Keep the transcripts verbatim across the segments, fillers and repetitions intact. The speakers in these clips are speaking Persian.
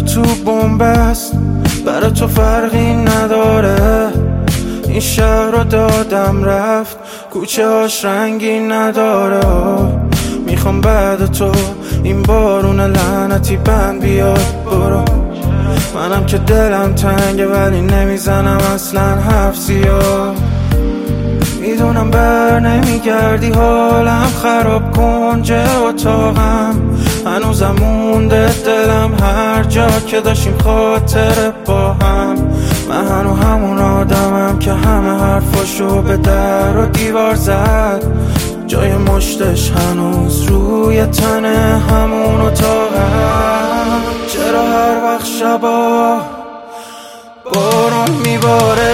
تو بن‌بست، برای تو فرقی نداره. این شهر رو دادم رفت، کوچه هاش رنگی نداره. میخوام بعد تو این بارون لعنتی بند بیاد. برو، منم که دلم تنگه ولی نمیزنم اصلا حرف زیاد. میدونم بر نمیگردی، حالم خراب کنج اتاقم. هنوزم مونده دلم هر جا که داشتیم خاطره با هم. من هنو همون آدمم که همه حرفاشو به در و دیوار زد. جای مشتش هنوز روی تن همون اتاقم. چرا هر وقت شبا بارون میباره،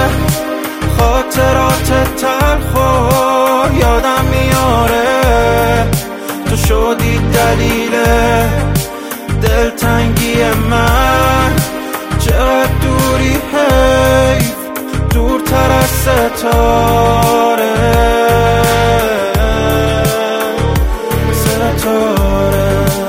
خاطرات تلخو یادم میاره. تو شدی دلیل دلتنگی من، چقدر دوری حیف، دورتر از ستاره ستاره.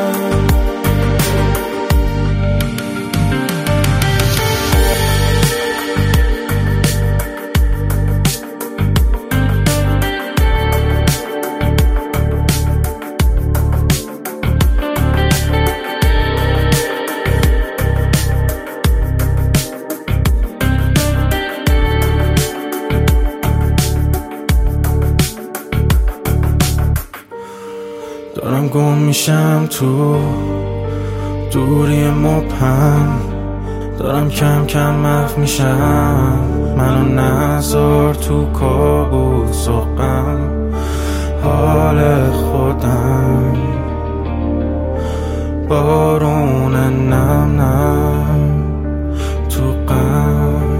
دارم گم میشم تو دوری مبهم، دارم کم کم محو میشم. منو نذار تو کابوس و غم، حال خودم بارون نم نم تو غم.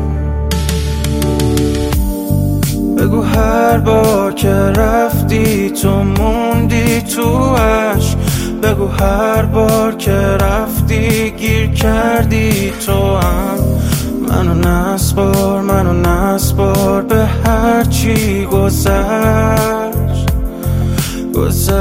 بگو هر بار که رفتی تو موندی تو عشق. بگو هر بار که رفتی گیر کردی تو هم. منو نسپار منو نسپار به هر چی گذشت گذشت.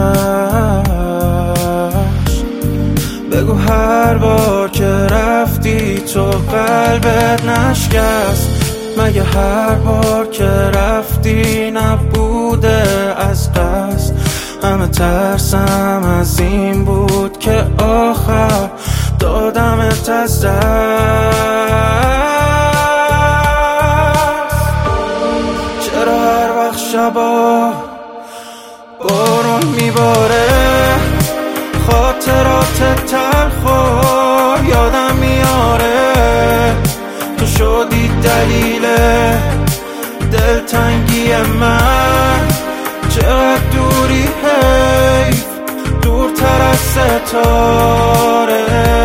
بگو هر بار که رفتی تو قلبت نشکست. مگه هر بار که رفتی نبوده از قصد. همه ترسم از این بود که آخر دادمت از دست. چرا هر وقت شبا بارون میباره، خاطرات تلخو یادم میاره. تو شدی دلیل دلتنگی من، چقدر دوری حیف، دورتر از ستاره.